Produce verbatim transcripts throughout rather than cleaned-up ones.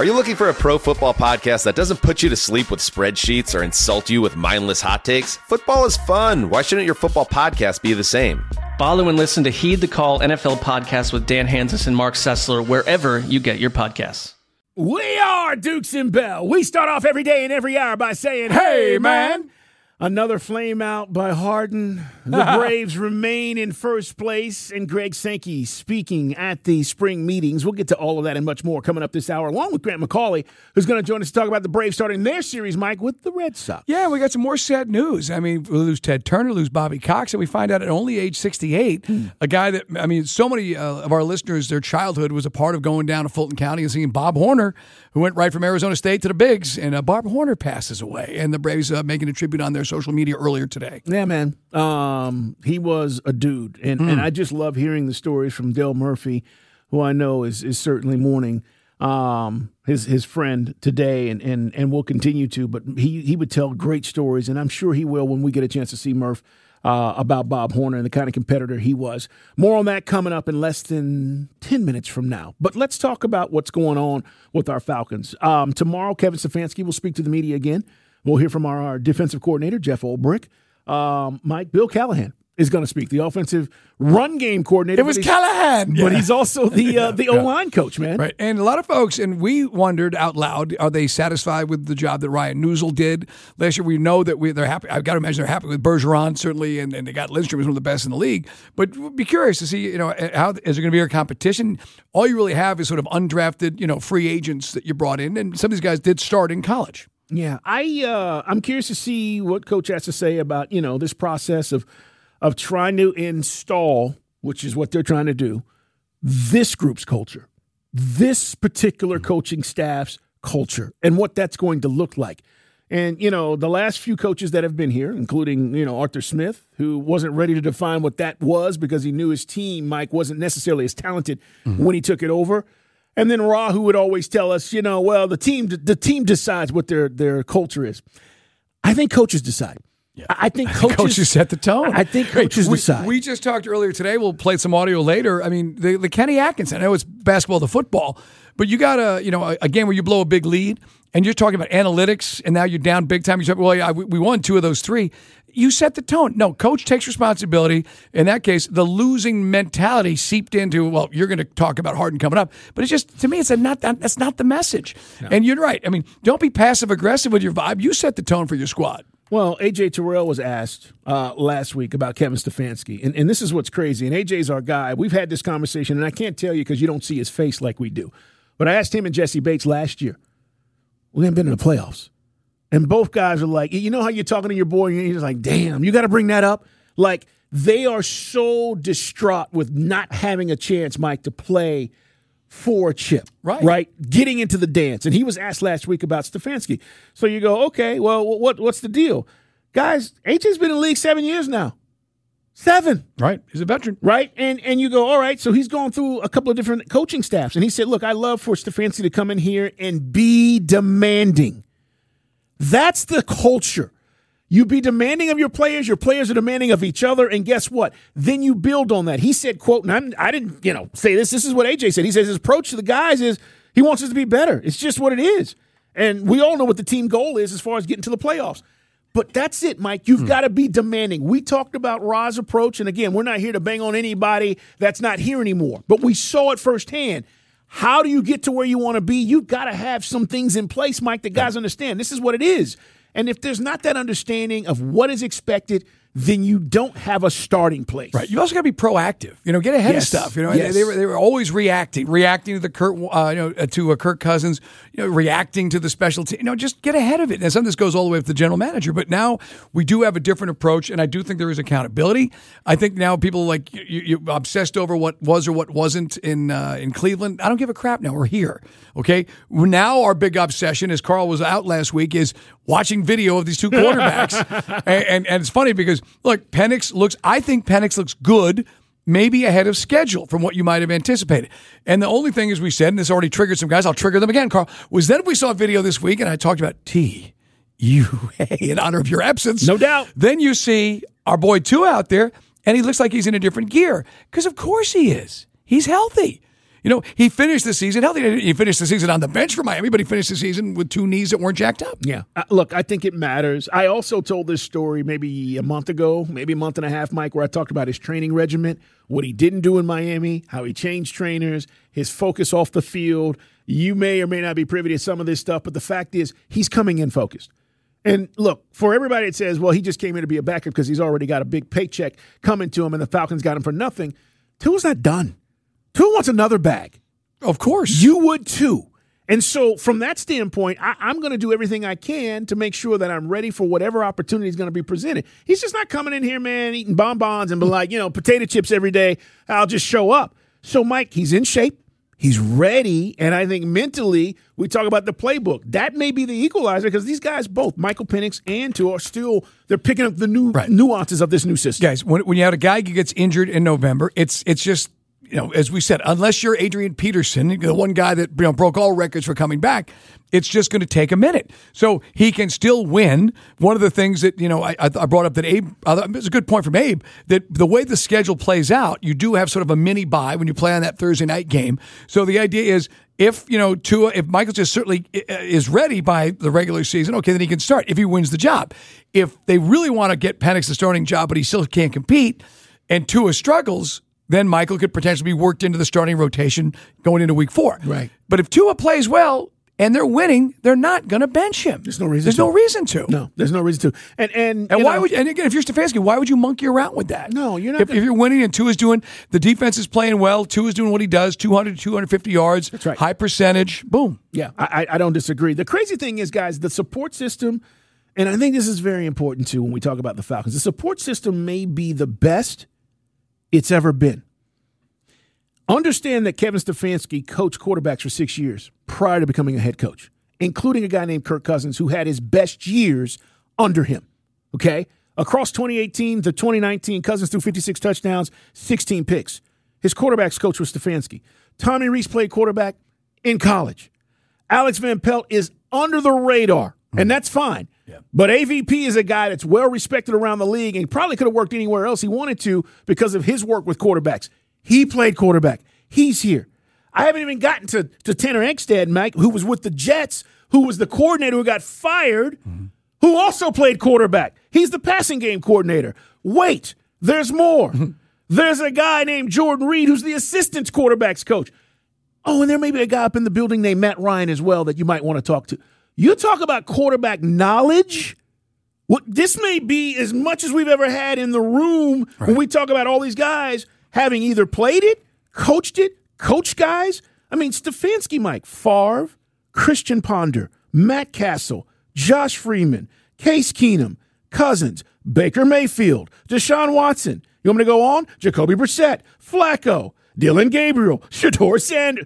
Are you looking for a pro football podcast that doesn't put you to sleep with spreadsheets or insult you with mindless hot takes? Football is fun. Why shouldn't your football podcast be the same? Follow and listen to Heed the Call N F L podcast with Dan Hansis and Mark Sessler wherever you get your podcasts. We are Dukes and Bell. We start off every day and every hour by saying, hey, man. Another flame out by Harden. The Braves remain in first place, and Greg Sankey speaking at the spring meetings. We'll get to all of that and much more coming up this hour, along with Grant McCauley, who's going to join us to talk about the Braves starting their series, Mike, with the Red Sox. Yeah, we got some more sad news. I mean, we lose Ted Turner, lose Bobby Cox, and we find out at only age sixty-eight, hmm. a guy that, I mean, so many uh, of our listeners, their childhood was a part of going down to Fulton County and seeing Bob Horner, who went right from Arizona State to the Bigs, and uh, Bob Horner passes away, and the Braves uh, making a tribute on their social media earlier today. Yeah, man. Um, he was a dude, and, mm. and I just love hearing the stories from Dale Murphy, who I know is is certainly mourning um, his his friend today, and, and, and will continue to, but he, he would tell great stories, and I'm sure he will when we get a chance to see Murph uh, about Bob Horner and the kind of competitor he was. More on that coming up in less than ten minutes from now. But let's talk about what's going on with our Falcons. Um, tomorrow, Kevin Stefanski will speak to the media again. We'll hear from our, our defensive coordinator, Jeff Olbrich. Um, Mike, Bill Callahan is going to speak, the offensive run game coordinator. It was Callahan. But yeah. he's also the uh, the O-line coach, man. Right. And a lot of folks, and we wondered out loud, are they satisfied with the job that Ryan Newsel did last year? We know that we, they're happy. I've got to imagine they're happy with Bergeron, certainly, and, and they got Lindstrom, who's one of the best in the league. But we'd be curious to see, you know, how is there going to be a competition? All you really have is sort of undrafted, you know, free agents that you brought in, and some of these guys did start in college. Yeah, I uh, I'm curious to see what Coach has to say about, you know, this process of of trying to install, which is what they're trying to do, this group's culture, this particular coaching staff's culture, and what that's going to look like. And, you know, the last few coaches that have been here, including, you know, Arthur Smith, who wasn't ready to define what that was because he knew his team, Mike, wasn't necessarily as talented mm-hmm. when he took it over. And then Ra, who would always tell us, you know, well, the team the team decides what their their culture is. I think coaches decide. Yeah. I think coaches, coaches set the tone. I think coaches we, decide. We just talked earlier today. We'll play some audio later. I mean, the, the Kenny Atkinson, I know it's basketball to football, but you got a, you know, a, a game where you blow a big lead and you're talking about analytics and now you're down big time. You say, well, yeah, we, we won two of those three. You set the tone. No, coach takes responsibility. In that case, the losing mentality seeped into, well, you're going to talk about Harden coming up. But it's just, to me, it's a not that's not the message. No. And you're right. I mean, don't be passive-aggressive with your vibe. You set the tone for your squad. Well, A J Terrell was asked uh, last week about Kevin Stefanski, and, and this is what's crazy. And A J's our guy. We've had this conversation, and I can't tell you because you don't see his face like we do. But I asked him and Jesse Bates last year. We haven't been in the playoffs. And both guys are like, you know how you're talking to your boy, and you're just like, damn, you got to bring that up? Like, they are so distraught with not having a chance, Mike, to play for a chip. Right. Right? Getting into the dance. And he was asked last week about Stefanski. So you go, okay, well, what what's the deal? Guys, A J's been in the league seven years now. Seven. Right. He's a veteran. Right? And and you go, all right, so he's gone through a couple of different coaching staffs. And he said, look, I love for Stefanski to come in here and be demanding. That's the culture. You be demanding of your players. Your players are demanding of each other. And guess what? Then you build on that. He said, quote, and I'm, I didn't, you know, say this. This is what A J said. He says his approach to the guys is he wants us to be better. It's just what it is. And we all know what the team goal is as far as getting to the playoffs. But that's it, Mike. You've hmm. got to be demanding. We talked about Ra's approach. And again, we're not here to bang on anybody that's not here anymore. But we saw it firsthand. How do you get to where you want to be? You've got to have some things in place, Mike, that guys understand. This is what it is. And if there's not that understanding of what is expected, then you don't have a starting place. Right. You also got to be proactive. You know, get ahead yes. of stuff. You know, yes. they were they were always reacting, reacting to the Kurt, uh, you know, to a Kirk Cousins, you know, reacting to the special team. You know, just get ahead of it. And some of this goes all the way up to the general manager. But now we do have a different approach, and I do think there is accountability. I think now people like you, you obsessed over what was or what wasn't in uh, in Cleveland. I don't give a crap now. We're here. Okay. Now our big obsession, as Carl was out last week, is watching video of these two quarterbacks. and, and and it's funny because, look, Penix looks, I think Penix looks good, maybe ahead of schedule from what you might have anticipated. And the only thing, as we said, and this already triggered some guys, I'll trigger them again, Carl, was then we saw a video this week and I talked about T U A in honor of your absence. No doubt. Then you see our boy Tua out there and he looks like he's in a different gear because of course he is. He's healthy. You know, he finished the season healthy. He finished the season on the bench for Miami, but he finished the season with two knees that weren't jacked up. Yeah. Uh, look, I think it matters. I also told this story maybe a month ago, maybe a month and a half, Mike, where I talked about his training regimen, what he didn't do in Miami, how he changed trainers, his focus off the field. You may or may not be privy to some of this stuff, but the fact is he's coming in focused. And look, for everybody that says, well, he just came in to be a backup because he's already got a big paycheck coming to him and the Falcons got him for nothing, Tua's not done. Tua wants another bag. Of course. You would too. And so from that standpoint, I, I'm going to do everything I can to make sure that I'm ready for whatever opportunity is going to be presented. He's just not coming in here, man, eating bonbons and be like, you know, potato chips every day. I'll just show up. So, Mike, he's in shape. He's ready. And I think mentally, we talk about the playbook. That may be the equalizer because these guys, both Michael Penix and Tua, are still, they're picking up the new right. nuances of this new system. Guys, when, when you have a guy who gets injured in November, it's it's just, you know, as we said, unless you're Adrian Peterson, the one guy that you know broke all records for coming back, it's just going to take a minute. So he can still win. One of the things that, you know, I, I brought up that Abe, it's a good point from Abe, that the way the schedule plays out, you do have sort of a mini bye when you play on that Thursday night game. So the idea is if, you know, Tua, if Michael just certainly is ready by the regular season, okay, then he can start if he wins the job. If they really want to get Penix the starting job, but he still can't compete, and Tua struggles, then Michael could potentially be worked into the starting rotation going into week four. Right. But if Tua plays well and they're winning, they're not going to bench him. There's no reason There's to. no reason to. No, there's no reason to. And and, and why know, would and again, if you're Stefanski, why would you monkey around with that? No, you're not. If, gonna, if you're winning and Tua's doing, the defense is playing well, Tua's doing what he does, two hundred to two hundred fifty yards, that's right. high percentage, boom. Yeah, I, I don't disagree. The crazy thing is, guys, the support system, and I think this is very important too when we talk about the Falcons, the support system may be the best it's ever been. Understand that Kevin Stefanski coached quarterbacks for six years prior to becoming a head coach, including a guy named Kirk Cousins who had his best years under him, okay? Across twenty eighteen to twenty nineteen, Cousins threw fifty-six touchdowns, sixteen picks. His quarterbacks coach was Stefanski. Tommy Rees played quarterback in college. Alex Van Pelt is under the radar, and that's fine. Yeah. But A V P is a guy that's well-respected around the league and probably could have worked anywhere else he wanted to because of his work with quarterbacks. He played quarterback. He's here. I haven't even gotten to, to Tanner Eckstead, Mike, who was with the Jets, who was the coordinator who got fired, mm-hmm. who also played quarterback. He's the passing game coordinator. Wait, there's more. Mm-hmm. There's a guy named Jordan Reed who's the assistant quarterback's coach. Oh, and there may be a guy up in the building named Matt Ryan as well that you might want to talk to. You talk about quarterback knowledge. What this may be as much as we've ever had in the room right. when we talk about all these guys having either played it, coached it, coached guys. I mean, Stefanski, Mike, Favre, Christian Ponder, Matt Castle, Josh Freeman, Case Keenum, Cousins, Baker Mayfield, Deshaun Watson. You want me to go on? Jacoby Brissett, Flacco, Dylan Gabriel, Shedeur Sanders.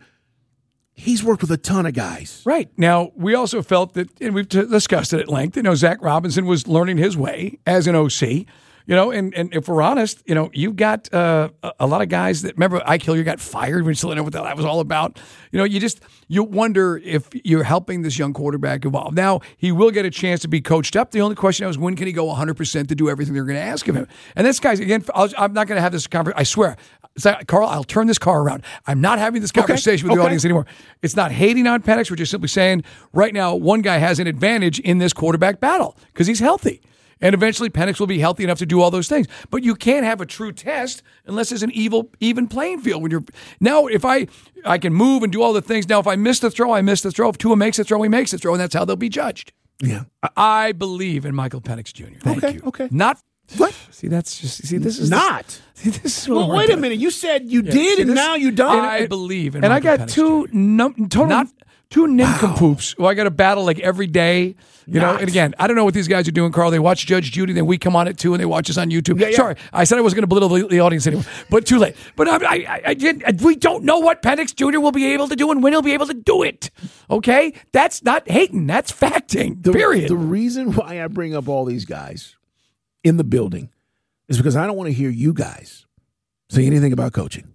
He's worked with a ton of guys. Right. Now, we also felt that, and we've t- discussed it at length, you know, Zach Robinson was learning his way as an O C. You know, and, and if we're honest, you know, you've got uh, a lot of guys that, remember, Ike Hilliard got fired. We still know what that was all about. You know, you just, you wonder if you're helping this young quarterback evolve. Now, he will get a chance to be coached up. The only question is, when can he go one hundred percent to do everything they're going to ask of him? And this guy's, again, I'll, I'm not going to have this conversation. I swear. So, Carl, I'll turn this car around. I'm not having this conversation okay. with the okay. audience anymore. It's not hating on Penix. We're just simply saying right now one guy has an advantage in this quarterback battle because he's healthy. And eventually Penix will be healthy enough to do all those things. But you can't have a true test unless there's an evil, even playing field. When you're now, if I I can move and do all the things. Now, if I miss the throw, I miss the throw. If Tua makes the throw, he makes the throw, and that's how they'll be judged. Yeah, I believe in Michael Penix Junior Thank okay, you. Okay, not what? See, that's just see. This is not. See, this is well, wait a minute. You said you yeah, did, see, and this, now you don't. I and, believe in. And Michael I got Penix two num- total not. Two nincompoops wow. who I got to battle like every day. You Not. know, and again, I don't know what these guys are doing, Carl. They watch Judge Judy, then we come on it too, and they watch us on YouTube. Yeah, yeah. Sorry, I said I wasn't going to belittle the, the audience anymore, but too late. But I, I, I did. We don't know what Penix Junior will be able to do and when he'll be able to do it. Okay, that's not hating. That's facting. The, period. The reason why I bring up all these guys in the building is because I don't want to hear you guys say anything about coaching.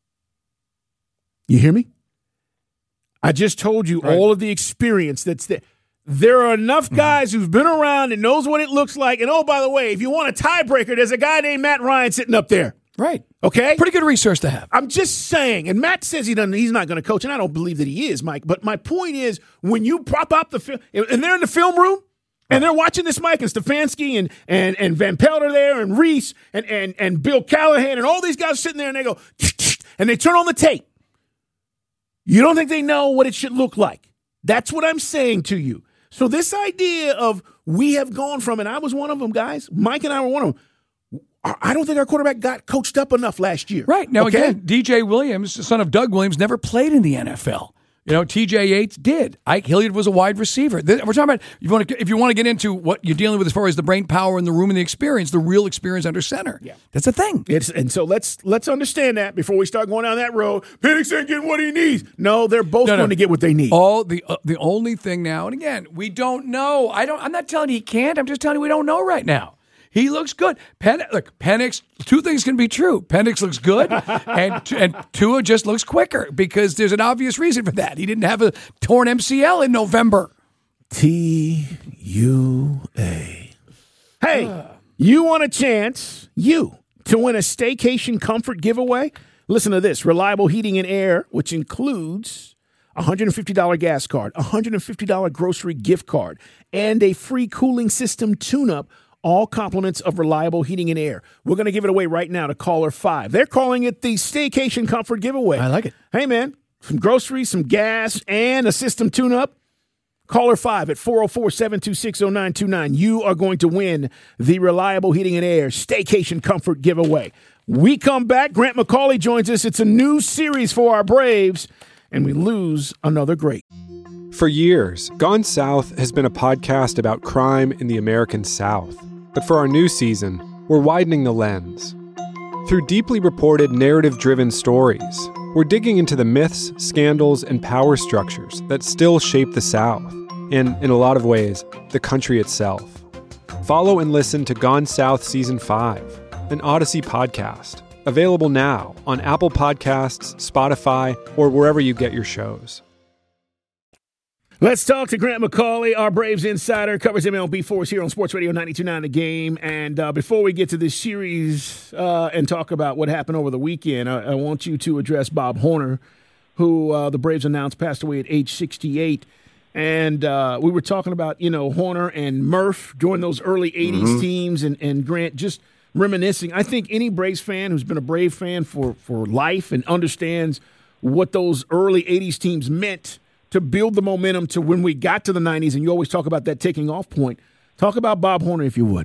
You hear me? I just told you right. all of the experience that's there. There are enough guys who've been around and knows what it looks like. And, oh, by the way, if you want a tiebreaker, there's a guy named Matt Ryan sitting up there. Right. Okay? Pretty good resource to have. I'm just saying, and Matt says he doesn't, he's not going to coach, and I don't believe that he is, Mike. But my point is, when you prop up the film, and they're in the film room, and they're watching this, Mike, and Stefanski and and and Van Pelt are there, and Reese and and and Bill Callahan, and all these guys sitting there, and they go, and they turn on the tape. You don't think they know what it should look like? That's what I'm saying to you. So this idea of we have gone from, and I was one of them, guys. Mike and I were one of them. I don't think our quarterback got coached up enough last year. Right. Now, okay? again, D J Williams, the son of Doug Williams, never played in the N F L. You know, T J Yates did. Ike Hilliard was a wide receiver. We're talking about, if you want to, if you want to get into what you're dealing with as far as the brain power in the room and the experience, the real experience under center. Yeah. That's a thing. It's, and so let's let's understand that before we start going down that road. Penix ain't getting what he needs. No, they're both No, no. going to get what they need. All the uh, the only thing now, and again, we don't know. I don't. I'm not telling you he can't. I'm just telling you we don't know right now. He looks good. Pen, look, Penix, two things can be true. Penix looks good, and and Tua just looks quicker because there's an obvious reason for that. He didn't have a torn M C L in November. T U A. Hey, you want a chance, you, to win a staycation comfort giveaway? Listen to this. Reliable Heating and Air, which includes a one hundred fifty dollars gas card, a one hundred fifty dollars grocery gift card, and a free cooling system tune-up. All compliments of Reliable Heating and Air. We're going to give it away right now to caller five. They're calling it the Staycation Comfort Giveaway. I like it. Hey, man, some groceries, some gas, and a system tune-up. Caller five at four oh four, seven two six, oh nine two nine. You are going to win the Reliable Heating and Air Staycation Comfort Giveaway. We come back. Grant McCauley joins us. It's a new series for our Braves, and we lose another great. For years, Gone South has been a podcast about crime in the American South. But for our new season, we're widening the lens. Through deeply reported, narrative-driven stories, we're digging into the myths, scandals, and power structures that still shape the South, and, in a lot of ways, the country itself. Follow and listen to Gone South Season five, an Odyssey podcast, available now on Apple Podcasts, Spotify, or wherever you get your shows. Let's talk to Grant McCauley, our Braves insider, covers M L B for us here on Sports Radio ninety-two point nine The Game. And uh, before we get to this series uh, and talk about what happened over the weekend, I, I want you to address Bob Horner, who uh, the Braves announced passed away at age sixty-eight. And uh, we were talking about, you know, Horner and Murph during those early eighties mm-hmm. teams, and, and Grant just reminiscing. I think any Braves fan who's been a Brave fan for, for life and understands what those early eighties teams meant to build the momentum to when we got to the nineties, and you always talk about that taking off point. Talk about Bob Horner, if you would.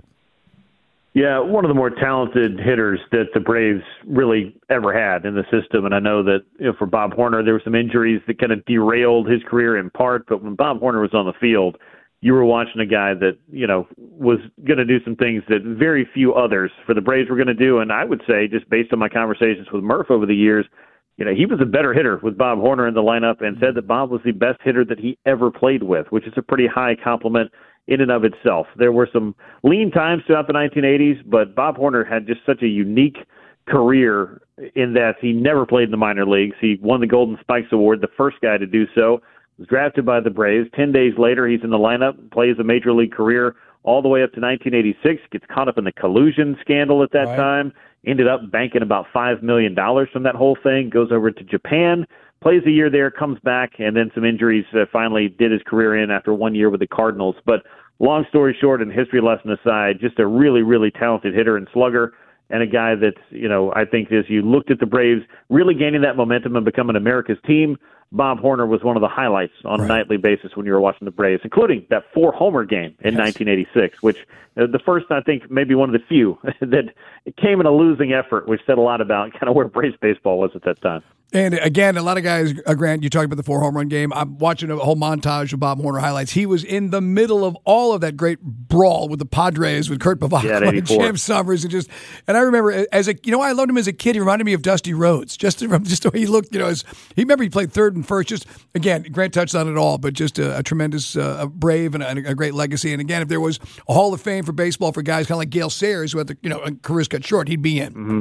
Yeah, one of the more talented hitters that the Braves really ever had in the system. And I know that, you know, for Bob Horner, there were some injuries that kind of derailed his career in part. But when Bob Horner was on the field, you were watching a guy that, you know, was going to do some things that very few others for the Braves were going to do. And I would say, just based on my conversations with Murph over the years, you know, he was a better hitter with Bob Horner in the lineup, and said that Bob was the best hitter that he ever played with, which is a pretty high compliment in and of itself. There were some lean times throughout the nineteen eighties, but Bob Horner had just such a unique career in that he never played in the minor leagues. He won the Golden Spikes Award, the first guy to do so, was drafted by the Braves. Ten days later, he's in the lineup, plays a major league career all the way up to nineteen eighty-six, gets caught up in the collusion scandal at that right. time, ended up banking about five million dollars from that whole thing, goes over to Japan, plays a year there, comes back, and then some injuries uh, finally did his career in after one year with the Cardinals. But long story short, and history lesson aside, just a really, really talented hitter and slugger, and a guy that, you know, I think as you looked at the Braves really gaining that momentum and becoming America's team, Bob Horner was one of the highlights on right. a nightly basis when you were watching the Braves, including that four-homer game in yes. nineteen eighty-six, which uh, the first, I think, maybe one of the few that came in a losing effort, which said a lot about kind of where Braves baseball was at that time. And again, a lot of guys, uh, Grant, you talked about the four home run game. I'm watching a whole montage of Bob Horner highlights. He was in the middle of all of that great brawl with the Padres, with Kurt Bavacqua yeah, and Jim Summers, and just. And I remember as a, you know, I loved him as a kid. He reminded me of Dusty Rhodes, just from just the way he looked. You know, as he remember he played third and first. Just again, Grant touched on it all, but just a, a tremendous, uh, a brave and a, a great legacy. And again, if there was a Hall of Fame for baseball for guys kind of like Gale Sayers, who had the, you know, careers cut short, he'd be in. Mm-hmm.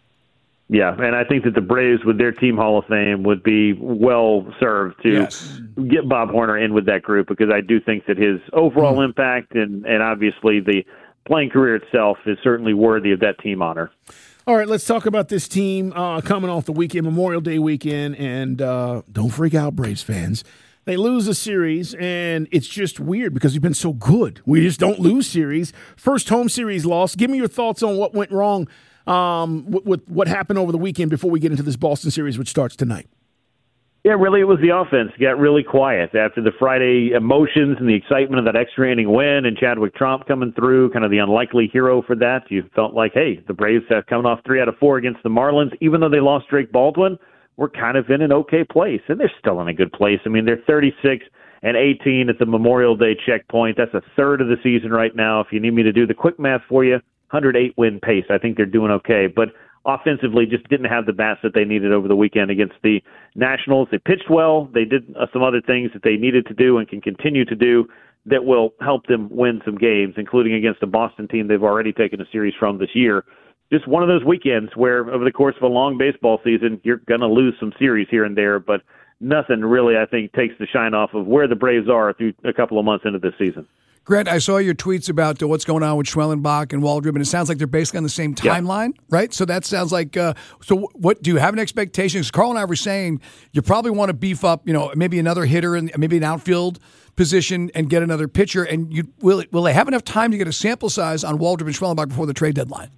Yeah, and I think that the Braves, with their Team Hall of Fame, would be well served to yes. get Bob Horner in with that group, because I do think that his overall mm. impact and, and obviously the playing career itself is certainly worthy of that team honor. All right, let's talk about this team uh, coming off the weekend, Memorial Day weekend, and uh, don't freak out, Braves fans. They lose a series, and it's just weird because we've been so good. We just don't lose series. First home series loss. Give me your thoughts on what went wrong um, with, with what happened over the weekend before we get into this Boston series, which starts tonight. Yeah, really, it was the offense. It got really quiet after the Friday emotions and the excitement of that extra inning win and Chadwick Tromp coming through, kind of the unlikely hero for that. You felt like, hey, the Braves have coming off three out of four against the Marlins. Even though they lost Drake Baldwin, we're kind of in an okay place, and they're still in a good place. I mean, they're thirty-six and eighteen at the Memorial Day checkpoint. That's a third of the season right now. If you need me to do the quick math for you, one hundred eight win pace. I think they're doing okay, but offensively just didn't have the bats that they needed over the weekend against the Nationals. They pitched well. They did uh, some other things that they needed to do and can continue to do that will help them win some games, including against a Boston team they've already taken a series from this year. Just one of those weekends where over the course of a long baseball season, you're going to lose some series here and there, but nothing really, I think, takes the shine off of where the Braves are through a couple of months into this season. Grant, I saw your tweets about uh, what's going on with Schwellenbach and Waldrop, and it sounds like they're basically on the same timeline, yeah. right? So that sounds like. Uh, so, what do you have an expectation? Because Carl and I were saying you probably want to beef up, you know, maybe another hitter and maybe an outfield position and get another pitcher. And you will will they have enough time to get a sample size on Waldrop and Schwellenbach before the trade deadline?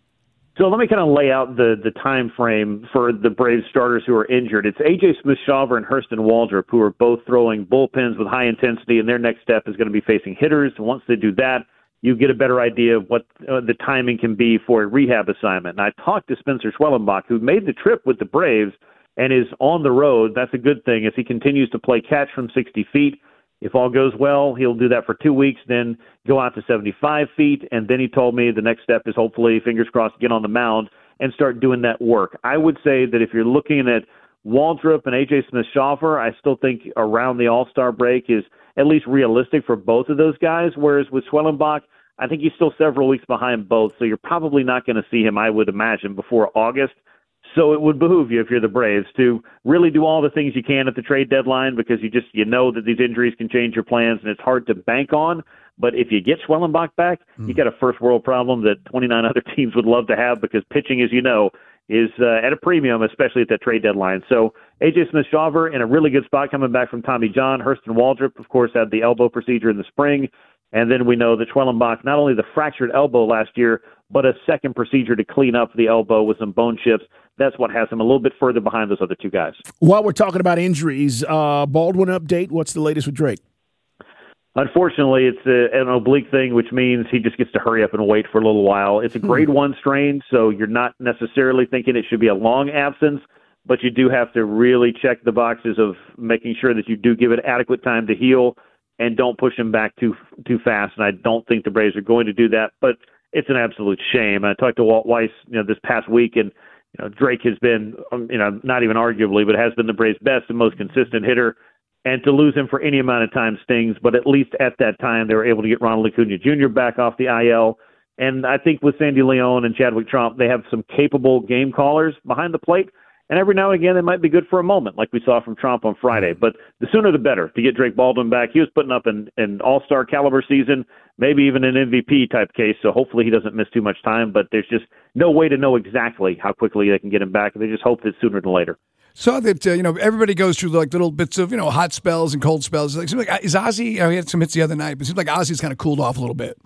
So let me kind of lay out the, the time frame for the Braves starters who are injured. It's A J Smith-Shawver and Hurston Waldrop, who are both throwing bullpens with high intensity, and their next step is going to be facing hitters. And once they do that, you get a better idea of what uh, the timing can be for a rehab assignment. And I talked to Spencer Schwellenbach, who made the trip with the Braves and is on the road. That's a good thing as he continues to play catch from sixty feet. If all goes well, he'll do that for two weeks, then go out to seventy-five feet, and then he told me the next step is hopefully, fingers crossed, get on the mound and start doing that work. I would say that if you're looking at Waldrop and A J Smith-Shawver, I still think around the All-Star break is at least realistic for both of those guys, whereas with Schwellenbach, I think he's still several weeks behind both, so you're probably not going to see him, I would imagine, before August. So it would behoove you, if you're the Braves, to really do all the things you can at the trade deadline because you just you know that these injuries can change your plans and it's hard to bank on. But if you get Schwellenbach back, mm. you got a first world problem that twenty-nine other teams would love to have because pitching, as you know, is uh, at a premium, especially at that trade deadline. So A J Smith-Shawver in a really good spot coming back from Tommy John. Hurston Waldrop, of course, had the elbow procedure in the spring. And then we know that Schwellenbach, not only the fractured elbow last year, but a second procedure to clean up the elbow with some bone chips. That's what has him a little bit further behind those other two guys. While we're talking about injuries, uh, Baldwin update, what's the latest with Drake? Unfortunately, it's a, an oblique thing, which means he just gets to hurry up and wait for a little while. It's a grade one strain, so you're not necessarily thinking it should be a long absence, but you do have to really check the boxes of making sure that you do give it adequate time to heal and don't push him back too too fast. And I don't think the Braves are going to do that, but it's an absolute shame. I talked to Walt Weiss, you know, this past week, and you know, Drake has been, um, you know, not even arguably, but has been the Braves' best and most consistent hitter. And to lose him for any amount of time stings, but at least at that time they were able to get Ronald Acuna Junior back off the I L. And I think with Sandy Leon and Chadwick Tromp, they have some capable game callers behind the plate. And every now and again, they might be good for a moment, like we saw from Tromp on Friday. But the sooner the better to get Drake Baldwin back. He was putting up an, an all-star caliber season, maybe even an M V P type case, so hopefully he doesn't miss too much time. But there's just no way to know exactly how quickly they can get him back. They just hope that sooner than later. Saw that uh, you know everybody goes through like little bits of you know hot spells and cold spells. Like, seems like is Ozzy? You know, he had some hits the other night, but it seems like Ozzy's kind of cooled off a little bit.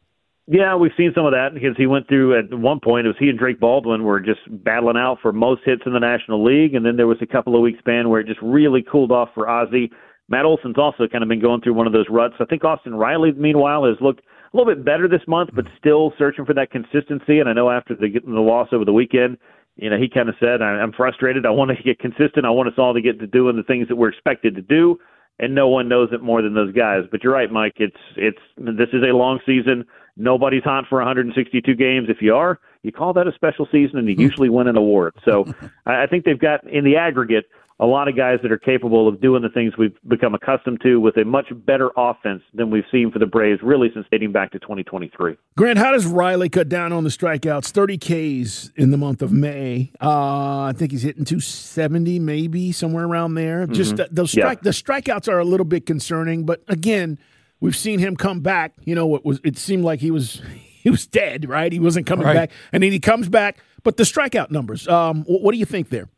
Yeah, we've seen some of that because he went through at one point. It was he and Drake Baldwin were just battling out for most hits in the National League, and then there was a couple of weeks span where it just really cooled off for Ozzy. Matt Olson's also kind of been going through one of those ruts. I think Austin Riley, meanwhile, has looked a little bit better this month, but still searching for that consistency. And I know after the, the loss over the weekend, you know, he kind of said, I'm frustrated. I want to get consistent. I want us all to get to doing the things that we're expected to do. And no one knows it more than those guys. But you're right, Mike. It's it's this is a long season. Nobody's hot for one hundred sixty-two games. If you are, you call that a special season, and you usually win an award. So I think they've got, in the aggregate, a lot of guys that are capable of doing the things we've become accustomed to with a much better offense than we've seen for the Braves, really since dating back to twenty twenty-three. Grant, how does Riley cut down on the strikeouts? thirty Ks in the month of May. Uh, I think he's hitting two seventy, maybe, somewhere around there. Mm-hmm. Just the, those strike, yeah. the strikeouts are a little bit concerning, but again, we've seen him come back. You know, it was it seemed like he was he was dead, right? He wasn't coming right. back. And then he comes back, But the strikeout numbers, um, what do you think there?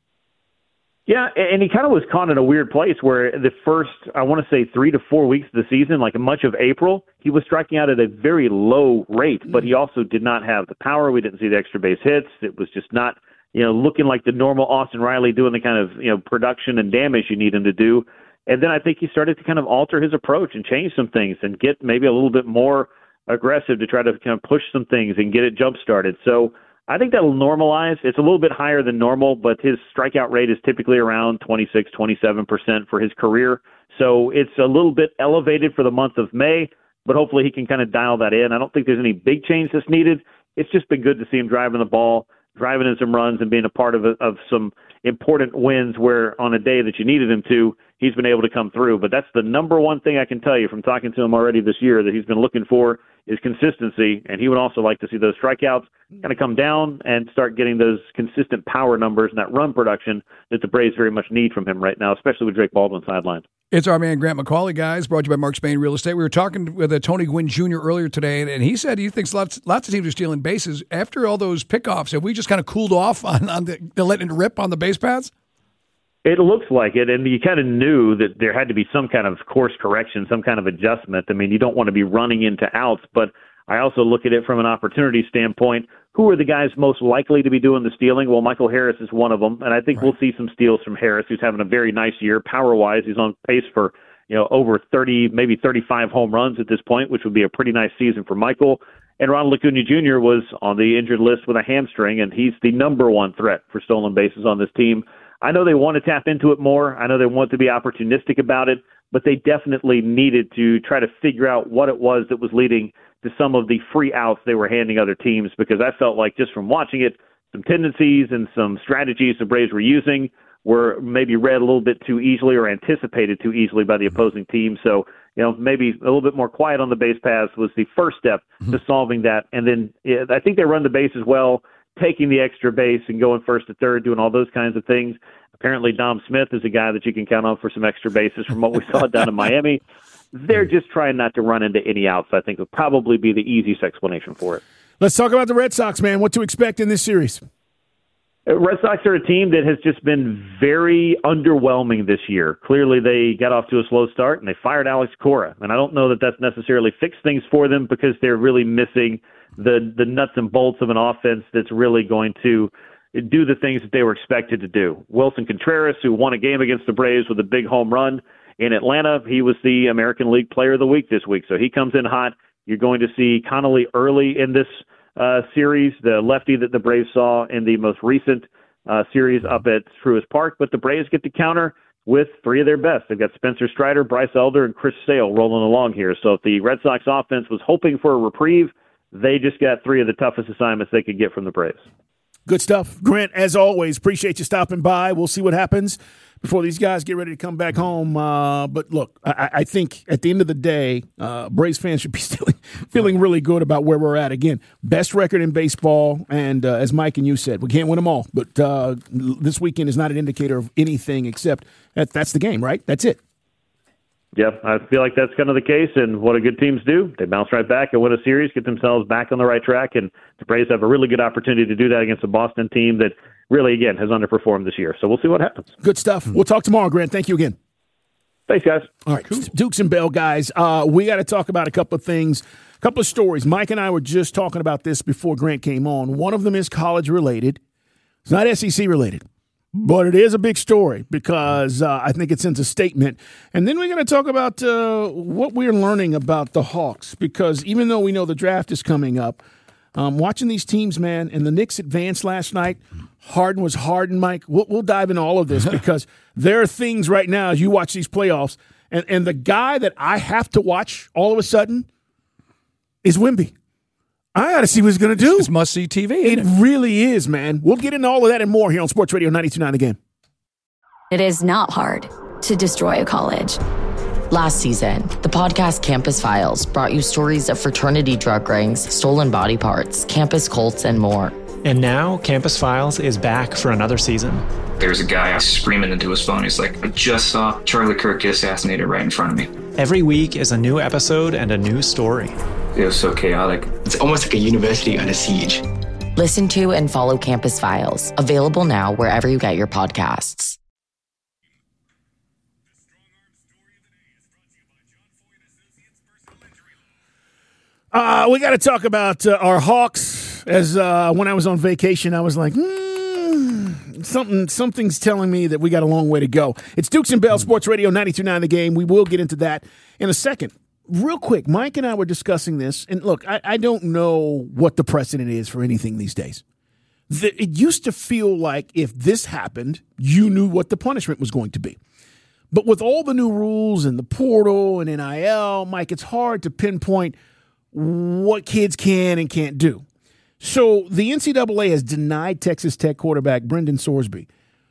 Yeah, and he kind of was caught in a weird place where the first, I want to say, three to four weeks of the season, like much of April, he was striking out at a very low rate, but he also did not have the power. We didn't see the extra base hits. It was just not, you know, looking like the normal Austin Riley doing the kind of, you know, production and damage you need him to do. And then I think he started to kind of alter his approach and change some things and get maybe a little bit more aggressive to try to kind of push some things and get it jump-started. So I think that'll normalize. It's a little bit higher than normal, but his strikeout rate is typically around twenty-six, twenty-seven percent for his career. So it's a little bit elevated for the month of May, but hopefully he can kind of dial that in. I don't think there's any big change that's needed. It's just been good to see him driving the ball, driving in some runs, and being a part of, a, of some important wins where on a day that you needed him to, he's been able to come through. But that's the number one thing I can tell you from talking to him already this year that he's been looking for is consistency, and he would also like to see those strikeouts kind of come down and start getting those consistent power numbers and that run production that the Braves very much need from him right now, especially with Drake Baldwin sidelined. It's our man Grant McAuley, guys, brought to you by Mark Spain Real Estate. We were talking with uh, Tony Gwynn Junior earlier today, and he said he thinks lots lots of teams are stealing bases. After all those pickoffs, have we just kind of cooled off on, on the, the letting it rip on the base paths? It looks like it, and you kind of knew that there had to be some kind of course correction, some kind of adjustment. I mean, you don't want to be running into outs, but I also look at it from an opportunity standpoint. Who are the guys most likely to be doing the stealing? Well, Michael Harris is one of them, and I think right. we'll see some steals from Harris, who's having a very nice year. Power-wise, he's on pace for you know over thirty, maybe thirty-five home runs at this point, which would be a pretty nice season for Michael. And Ronald Acuna Junior was on the injured list with a hamstring, and he's the number one threat for stolen bases on this team. I know they want to tap into it more. I know they want to be opportunistic about it, but they definitely needed to try to figure out what it was that was leading to some of the free outs they were handing other teams, because I felt like just from watching it, some tendencies and some strategies the Braves were using were maybe read a little bit too easily or anticipated too easily by the opposing team. So, you know, maybe a little bit more quiet on the base paths was the first step to solving that. And then yeah, I think they run the bases well, taking the extra base and going first to third, doing all those kinds of things. Apparently Dom Smith is a guy that you can count on for some extra bases from what we saw down in Miami. They're just trying not to run into any outs, I think would probably be the easiest explanation for it. Let's talk about the Red Sox, man. What to expect in this series? Red Sox are a team that has just been very underwhelming this year. Clearly they got off to a slow start, and they fired Alex Cora. And I don't know that that's necessarily fixed things for them because they're really missing the, the nuts and bolts of an offense that's really going to do the things that they were expected to do. Wilson Contreras, who won a game against the Braves with a big home run in Atlanta, he was the American League Player of the Week this week. So he comes in hot. You're going to see Connolly early in this uh, series, the lefty that the Braves saw in the most recent uh, series up at Truist Park. But the Braves get to counter with three of their best. They've got Spencer Strider, Bryce Elder, and Chris Sale rolling along here. So if the Red Sox offense was hoping for a reprieve, they just got three of the toughest assignments they could get from the Braves. Good stuff. Grant, as always, appreciate you stopping by. We'll see what happens before these guys get ready to come back home. Uh, but, look, I, I think at the end of the day, uh, Braves fans should be still feeling really good about where we're at. Again, best record in baseball, and uh, as Mike and you said, we can't win them all. But uh, this weekend is not an indicator of anything except that that's the game, right? That's it. Yeah, I feel like that's kind of the case, and what do good teams do? They bounce right back and win a series, get themselves back on the right track, and the Braves have a really good opportunity to do that against a Boston team that really, again, has underperformed this year. So we'll see what happens. Good stuff. We'll talk tomorrow, Grant. Thank you again. Thanks, guys. All right, cool. Dukes and Bell, guys, uh, we got to talk about a couple of things, a couple of stories. Mike and I were just talking about this before Grant came on. One of them is college-related. It's not S E C-related. But it is a big story because uh, I think it sends a statement. And then we're going to talk about uh, what we're learning about the Hawks, because even though we know the draft is coming up, um, watching these teams, man, and the Knicks advanced last night, Harden was Harden, Mike. We'll, we'll dive into all of this because there are things right now as you watch these playoffs. And, and the guy that I have to watch all of a sudden is Wemby. I got to see what he's going to do. It's must-see T V. It, it really is, man. We'll get into all of that and more here on Sports Radio ninety-two point nine The Game. It is not hard to destroy a college. Last season, the podcast Campus Files brought you stories of fraternity drug rings, stolen body parts, campus cults, and more. And now, Campus Files is back for another season. There's a guy screaming into his phone. He's like, I just saw Charlie Kirk get assassinated right in front of me. Every week is a new episode and a new story. It was so chaotic. It's almost like a university under siege. Listen to and follow Campus Files, available now wherever you get your podcasts. Uh, we got to talk about uh, our Hawks. As uh, when I was on vacation, I was like, mm, something, something's telling me that we got a long way to go. It's Dukes and Bell, Sports Radio ninety-two point nine The Game. We will get into that in a second. Real quick, Mike and I were discussing this, and look, I, I don't know what the precedent is for anything these days. The, it used to feel like if this happened, you knew what the punishment was going to be. But with all the new rules and the portal and N I L, Mike, it's hard to pinpoint what kids can and can't do. So the N C double A has denied Texas Tech quarterback Brendan Sorsby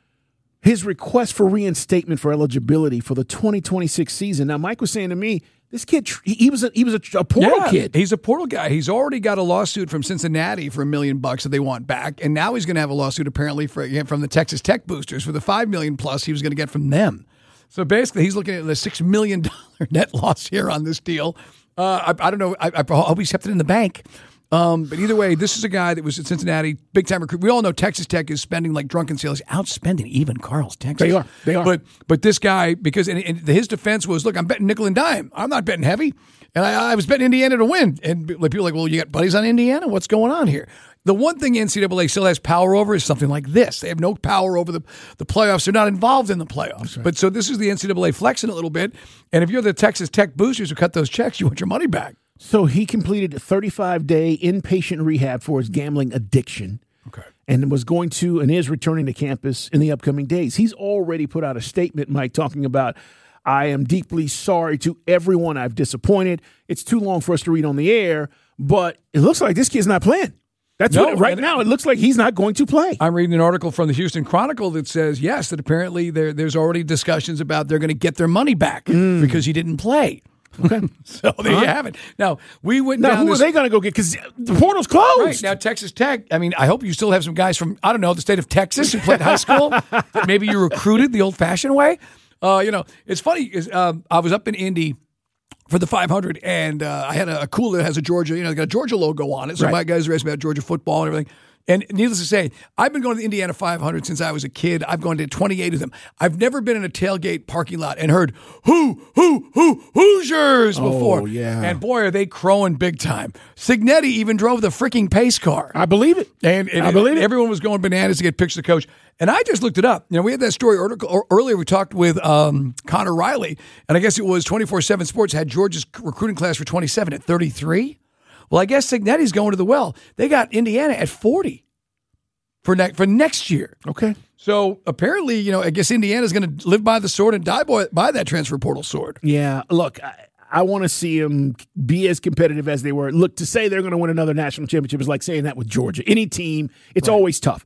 his request for reinstatement for eligibility for the twenty twenty-six season. Now, Mike was saying to me, this kid, he was a, he was a, a portal yeah, kid. He's a portal guy. He's already got a lawsuit from Cincinnati for a million bucks that they want back, and now he's going to have a lawsuit apparently for, from the Texas Tech boosters for the five million plus he was going to get from them. So basically, he's looking at the six million dollar net loss here on this deal. Uh, I, I don't know. I, I hope he's kept it in the bank. Um, but either way, this is a guy that was at Cincinnati, big time recruit. We all know Texas Tech is spending like drunken sailors, outspending even Carl's Texas. They are. They are. But but this guy, because and, and his defense was, look, I'm betting nickel and dime. I'm not betting heavy, and I, I was betting Indiana to win. And like, people are like, well, you got buddies on Indiana? What's going on here? The one thing N C double A still has power over is something like this. They have no power over the, the playoffs. They're not involved in the playoffs. Right. But so this is the N C double A flexing a little bit. And if you're the Texas Tech boosters who cut those checks, you want your money back. So he completed a thirty-five day inpatient rehab for his gambling addiction. Okay. And was going to and is returning to campus in the upcoming days. He's already put out a statement, Mike, talking about, I am deeply sorry to everyone I've disappointed. It's too long for us to read on the air, but it looks like this kid's not playing. That's no, what, right now, it looks like he's not going to play. I'm reading an article from the Houston Chronicle that says, yes, that apparently there, there's already discussions about they're going to get their money back mm. because he didn't play. Okay. So there huh? you have it. Now, we went now, down who this, are they going to go get? Because the portal's closed. Right. Now, Texas Tech, I mean, I hope you still have some guys from, I don't know, the state of Texas who played high school that maybe you recruited the old-fashioned way. Uh, you know, it's funny. Is, um, I was up in Indy for the five hundred, and uh, I had a, a cooler that has a Georgia, you know, got a Georgia logo on it. So right. my guys are asking about Georgia football and everything. And needless to say, I've been going to the Indiana five hundred since I was a kid. I've gone to twenty-eight of them. I've never been in a tailgate parking lot and heard, who, who, who, Hoosiers before. Oh, yeah. And boy, are they crowing big time. Signetti even drove the freaking pace car. I believe it. And, and I believe it. Everyone was going bananas to get pictures of the coach. And I just looked it up. You know, we had that story article earlier. We talked with um, Connor Riley, and I guess it was twenty-four seven Sports had Georgia's recruiting class for twenty-seven at thirty-three. Well, I guess Signetti's going to the well. They got Indiana at forty. For, ne- for next year. Okay. So apparently, you know, I guess Indiana's going to live by the sword and die by, by that transfer portal sword. Yeah. Look, I, I want to see them be as competitive as they were. Look, to say they're going to win another national championship is like saying that with Georgia. Any team, it's right. always tough.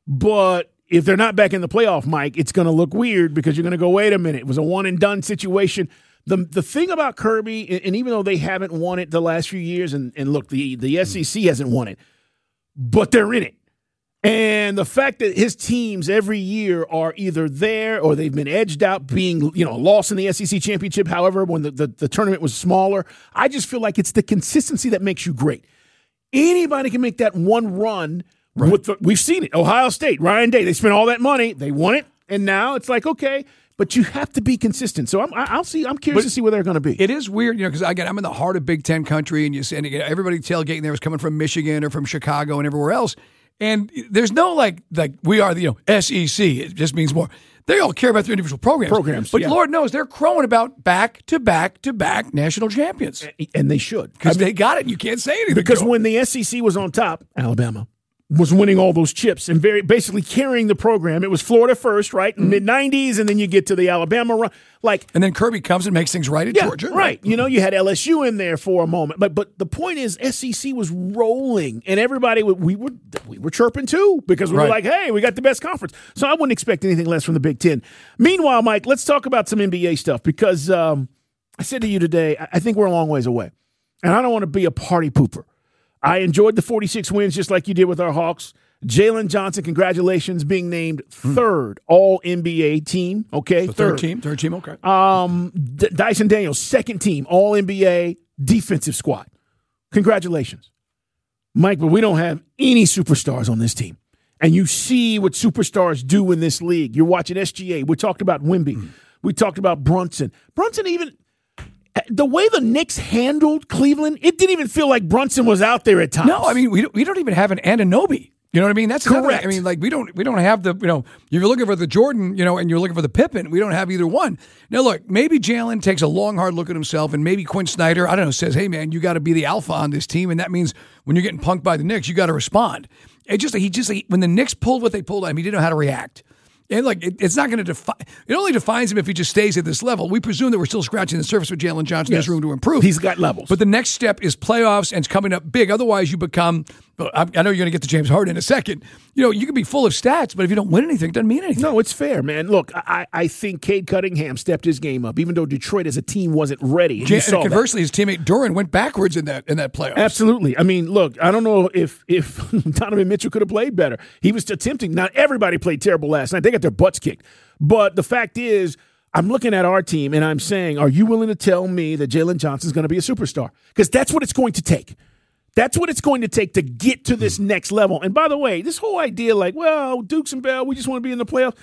But if they're not back in the playoff, Mike, it's going to look weird because you're going to go, wait a minute, it was a one-and-done situation. The the thing about Kirby, and, and even though they haven't won it the last few years, and, and look, the, the S E C hasn't won it, but they're in it. And the fact that his teams every year are either there or they've been edged out, being, you know, lost in the S E C championship, however, when the, the, the tournament was smaller, I just feel like it's the consistency that makes you great. Anybody can make that one run. Right. With the, we've seen it. Ohio State, Ryan Day, they spent all that money. They won it. And now it's like, okay, but you have to be consistent. So I'm, I'll see. I'm curious but to see where they're going to be. It is weird, you know, because again, I'm in the heart of Big Ten country, and you see and everybody tailgating there was coming from Michigan or from Chicago and everywhere else. And there's no like like we are the you know S E C. It just means more. They all care about their individual programs. Programs, but yeah. Lord knows they're crowing about back to back to back national champions, and they should because I mean, they got it. You can't say anything because when the S E C was on top, Alabama was winning all those chips and very basically carrying the program. It was Florida first, right, in mm-hmm. mid nineties, and then you get to the Alabama run. Like, and then Kirby comes and makes things right at yeah, Georgia. Right. right. You know, you had L S U in there for a moment. But but the point is S E C was rolling, and everybody, we were we were chirping too because we right. were like, hey, we got the best conference. So I wouldn't expect anything less from the Big Ten. Meanwhile, Mike, let's talk about some N B A stuff because um, I said to you today, I think we're a long ways away. And I don't want to be a party pooper. I enjoyed the forty-six wins just like you did with our Hawks. Jalen Johnson, congratulations, being named third All N B A team. Okay, so third. third team, third team. Okay. Um, D- Dyson Daniels, second team All N B A defensive squad. Congratulations. Mike, but we don't have any superstars on this team. And you see what superstars do in this league. You're watching S G A. We talked about Wemby. Mm. We talked about Brunson. Brunson even – the way the Knicks handled Cleveland, it didn't even feel like Brunson was out there at times. No, I mean, we don't, we don't even have an Anunoby. You know what I mean? That's correct. I mean, like we don't we don't have the you know if you're looking for the Jordan, you know, and you're looking for the Pippen, we don't have either one. Now look, maybe Jalen takes a long hard look at himself, and maybe Quinn Snyder, I don't know, says, "Hey man, you got to be the alpha on this team," and that means when you're getting punked by the Knicks, you got to respond. It just he just when the Knicks pulled what they pulled on him, he didn't know how to react. And like it, it's not going to define. It only defines him if he just stays at this level. We presume that we're still scratching the surface with Jalen Johnson. Yes. There's room to improve. He's got levels. But the next step is playoffs and it's coming up big. Otherwise, you become. I, I know you're going to get to James Harden in a second. You know, you can be full of stats, but if you don't win anything, it doesn't mean anything. No, it's fair, man. Look, I, I think Cade Cunningham stepped his game up, even though Detroit as a team wasn't ready. And, Jan- and conversely, that. his teammate Duran went backwards in that in that playoffs. Absolutely. I mean, look, I don't know if if Donovan Mitchell could have played better. He was attempting. Not everybody played terrible last night. They got their butts kicked. But the fact is, I'm looking at our team and I'm saying, are you willing to tell me that Jalen Johnson's going to be a superstar? Because that's what it's going to take. That's what it's going to take to get to this next level. And by the way, this whole idea like, well, Dukes and Bell, we just want to be in the playoffs.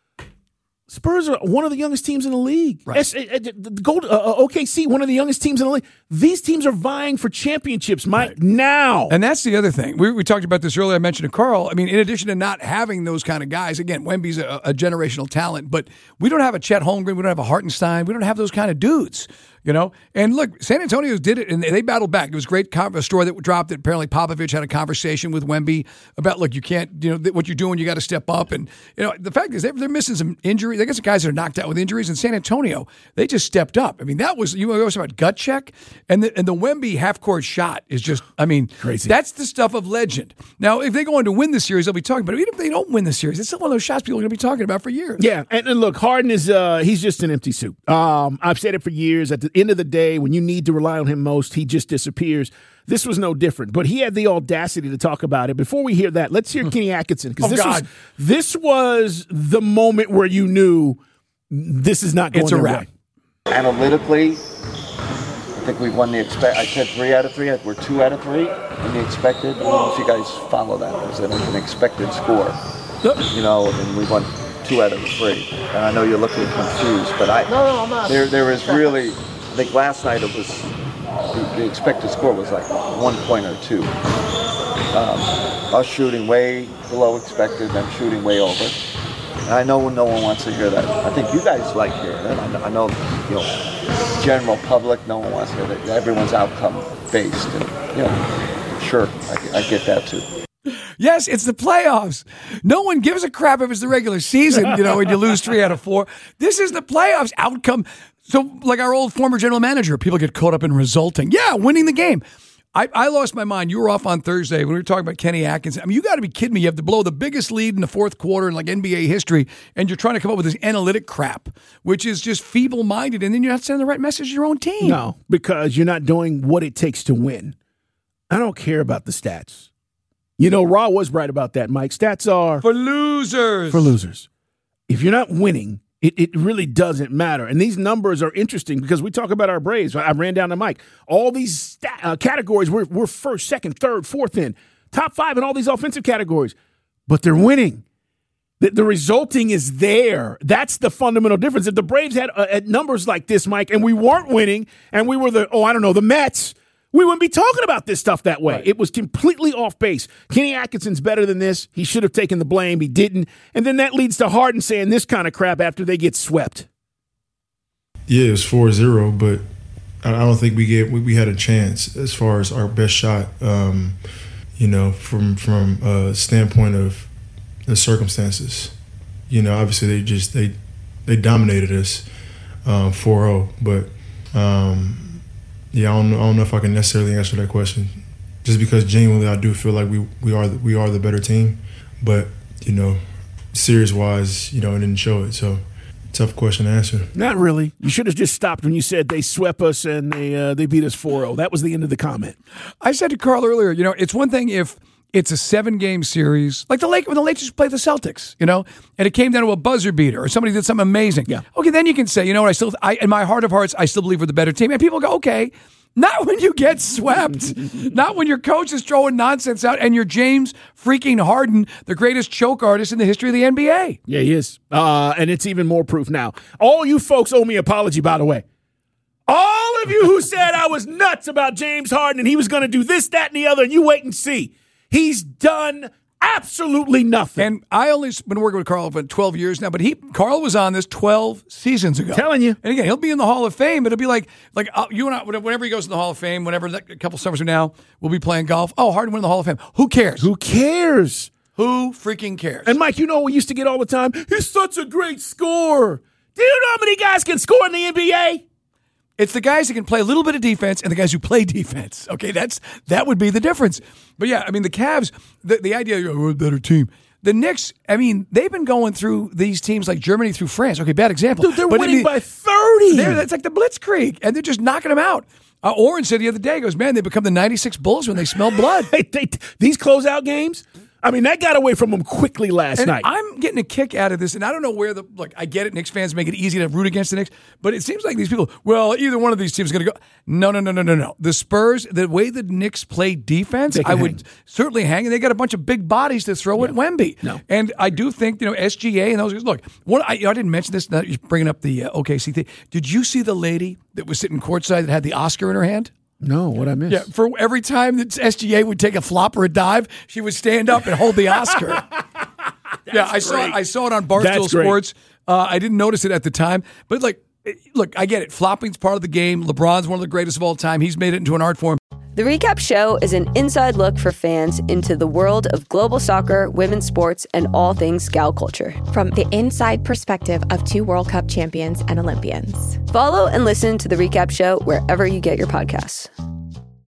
Spurs are one of the youngest teams in the league. Right. S- uh, Gold, uh, O K C, one of the youngest teams in the league. These teams are vying for championships, Mike, right. now. And that's the other thing. We, we talked about this earlier. I mentioned to Carl. I mean, in addition to not having those kind of guys, again, Wemby's a, a generational talent, but we don't have a Chet Holmgren. We don't have a Hartenstein. We don't have those kind of dudes. You know, and look, San Antonio did it, and they battled back. It was a great a story that dropped that apparently Popovich had a conversation with Wemby about, look, you can't, you know, what you're doing, you got to step up. And, you know, the fact is they're, they're missing some injuries. They got some guys that are knocked out with injuries. In San Antonio, they just stepped up. I mean, that was, you always talk about gut check, and the, and the Wemby half-court shot is just, I mean, crazy. That's the stuff of legend. Now, if they go on to win the series, they'll be talking about it. Even if they don't win the series, it's still one of those shots people are going to be talking about for years. Yeah, and, and look, Harden is, uh, he's just an empty suit. Um, I've said it for years. At the end of the day, when you need to rely on him most, he just disappears. This was no different, but he had the audacity to talk about it. Before we hear that, let's hear Kenny Atkinson, because oh, this God. was this was the moment where you knew this is not going it's a their wrap. way. Analytically, I think we won the expect. I said three out of three. We're two out of three in the expected. I don't know if you guys follow that. It was an, an expected score, you know, and we won two out of three. And I know you're looking confused, but I no, no, I'm not. There, there was really. I think last night it was the, the expected score was like one point or two. Um, us shooting way below expected, them shooting way over. And I know no one wants to hear that. I think you guys like hearing it. I know, I know you know, general public, no one wants to hear that. Everyone's outcome based, and you know, sure, I, I get that too. Yes, it's the playoffs. No one gives a crap if it's the regular season, you know, when you lose three out of four. This is the playoffs outcome. So, like our old former general manager, people get caught up in resulting. Yeah, winning the game. I, I lost my mind. You were off on Thursday when we were talking about Kenny Atkinson. I mean, you got to be kidding me. You have to blow the biggest lead in the fourth quarter in like N B A history, and you're trying to come up with this analytic crap, which is just feeble-minded, and then you're not sending the right message to your own team. No, because you're not doing what it takes to win. I don't care about the stats. You know, Raw was right about that, Mike. Stats are for losers. For losers. If you're not winning, it, it really doesn't matter. And these numbers are interesting because we talk about our Braves. I ran down to Mike. All these stat, uh, categories we're, we're first, second, third, fourth in. Top five in all these offensive categories. But they're winning. The, the resulting is there. That's the fundamental difference. If the Braves had, uh, had numbers like this, Mike, and we weren't winning, and we were the, oh, I don't know, the Mets, we wouldn't be talking about this stuff that way. Right. It was completely off base. Kenny Atkinson's better than this. He should have taken the blame. He didn't. And then that leads to Harden saying this kind of crap after they get swept. Yeah, it was four zero, but I don't think we gave we, we had a chance as far as our best shot, um, you know, from from a standpoint of the circumstances. You know, obviously they just they they dominated us um, four oh, but um, yeah, I don't know, I don't know if I can necessarily answer that question, just because genuinely I do feel like we we are the, we are the better team, but you know, series wise, you know, it didn't show it. So, tough question to answer. Not really. You should have just stopped when you said they swept us and they uh, they beat us four oh. That was the end of the comment. I said to Carl earlier, you know, it's one thing if it's a seven-game series, like the Lake when the Lakers played the Celtics, you know, and it came down to a buzzer beater or somebody did something amazing. Yeah. Okay, then you can say, you know what, I still, I in my heart of hearts, I still believe we're the better team. And people go, okay, Not when you get swept. Not when your coach is throwing nonsense out and you're James freaking Harden, the greatest choke artist in the history of the N B A. Yeah, he is. Uh, and it's even more proof now. All you folks owe me an apology, by the way. All of you who said I was nuts about James Harden and he was going to do this, that, and the other, and you wait and see. He's done absolutely nothing. And I only been working with Carl for twelve years now, but he Carl was on this twelve seasons ago. Telling you. And again, he'll be in the Hall of Fame. It'll be like like uh, you and I, whenever he goes in the Hall of Fame, whenever a couple summers from now, we'll be playing golf. Oh, Harden went in the Hall of Fame. Who cares? Who cares? Who freaking cares? And Mike, you know what we used to get all the time? He's such a great scorer. Do you know how many guys can score in the N B A? It's the guys that can play a little bit of defense and the guys who play defense. Okay, that's that would be the difference. But yeah, I mean, the Cavs, the, the idea, oh, we're a better team. The Knicks, I mean, they've been going through these teams like Germany through France. Okay, bad example. Dude, they're but winning I mean, by thirty. That's like the Blitzkrieg, and they're just knocking them out. Uh, Oren said the other day, he goes, man, they become the ninety-six Bulls when they smell blood. Hey, they, these closeout games, I mean, that got away from them quickly last and night. I'm getting a kick out of this, and I don't know where the, like, I get it, Knicks fans make it easy to root against the Knicks, but it seems like these people, well, either one of these teams is going to go. No, no, no, no, no, no. The Spurs, the way the Knicks play defense, I would hang. certainly hang, and they got a bunch of big bodies to throw yeah. at Wemby. No. And I do think, you know, S G A and those guys, look, one, I, I didn't mention this, now you're bringing up the uh, O K C thing. Did you see the lady that was sitting courtside that had the Oscar in her hand? No, what I missed? Yeah, for every time that S G A would take a flop or a dive, she would stand up and hold the Oscar. yeah, I great. saw it, I saw it on Barstool Sports. Uh, I didn't notice it at the time, but like, look, I get it. Flopping's part of the game. LeBron's one of the greatest of all time. He's made it into an art form. The Recap Show is an inside look for fans into the world of global soccer, women's sports, and all things gal culture. From the inside perspective of two World Cup champions and Olympians. Follow and listen to The Recap Show wherever you get your podcasts.